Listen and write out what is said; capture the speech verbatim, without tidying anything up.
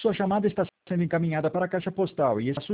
Sua chamada está sendo encaminhada para a caixa postal e está